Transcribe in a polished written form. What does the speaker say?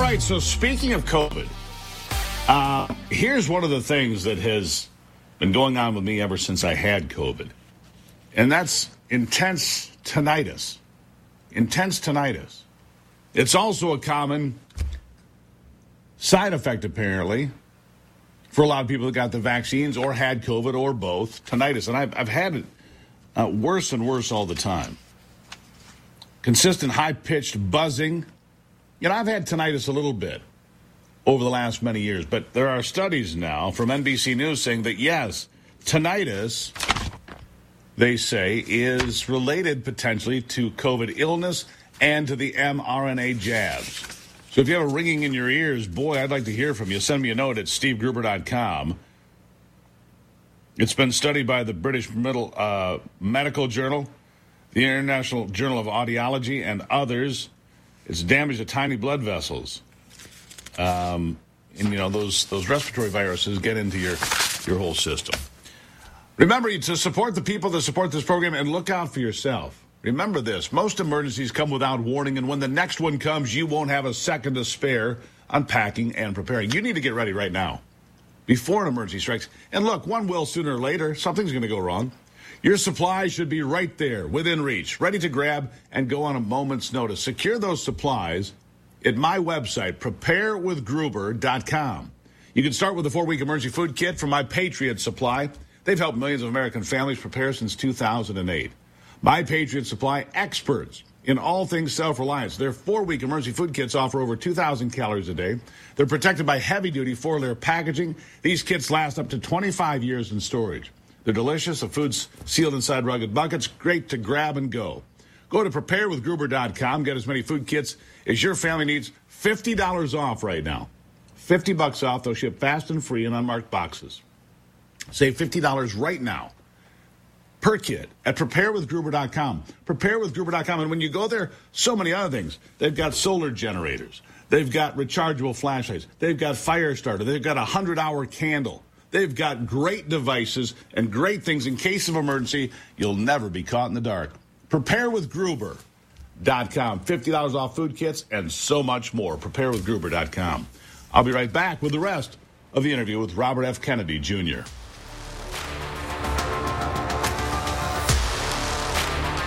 right, so speaking of COVID, here's one of the things that has been going on with me ever since I had COVID, and that's intense tinnitus. Intense tinnitus. It's also a common side effect, apparently, for a lot of people that got the vaccines or had COVID or both, tinnitus. And I've had it worse and worse all the time. Consistent high-pitched buzzing. You know, I've had tinnitus a little bit over the last many years, but there are studies now from NBC News saying that, yes, tinnitus, they say, is related potentially to COVID illness and to the mRNA jabs. So if you have a ringing in your ears, boy, I'd like to hear from you. Send me a note at stevegruber.com. It's been studied by the British Medical Journal, the International Journal of Audiology, and others. It's damaged to tiny blood vessels. And, you know, those respiratory viruses get into your whole system. Remember to support the people that support this program and look out for yourself. Remember this, most emergencies come without warning, and when the next one comes, you won't have a second to spare unpacking and preparing. You need to get ready right now before an emergency strikes. And look, one will sooner or later. Something's going to go wrong. Your supplies should be right there, within reach, ready to grab and go on a moment's notice. Secure those supplies at my website, preparewithgruber.com. You can start with the 4-week emergency food kit from My Patriot Supply. They've helped millions of American families prepare since 2008. My Patriot Supply, experts in all things self-reliance. Their 4-week emergency food kits offer over 2,000 calories a day. They're protected by heavy-duty 4-layer packaging. These kits last up to 25 years in storage. They're delicious. The food's sealed inside rugged buckets. Great to grab and go. Go to preparewithgruber.com. Get as many food kits as your family needs. $50 off right now. $50 off. They'll ship fast and free in unmarked boxes. Save $50 right now per kit at preparewithgruber.com. Preparewithgruber.com. And when you go there, so many other things. They've got solar generators. They've got rechargeable flashlights. They've got fire starter. They've got a 100-hour candle. They've got great devices and great things. In case of emergency, you'll never be caught in the dark. Preparewithgruber.com. $50 off food kits and so much more. Preparewithgruber.com. I'll be right back with the rest of the interview with Robert F. Kennedy, Jr.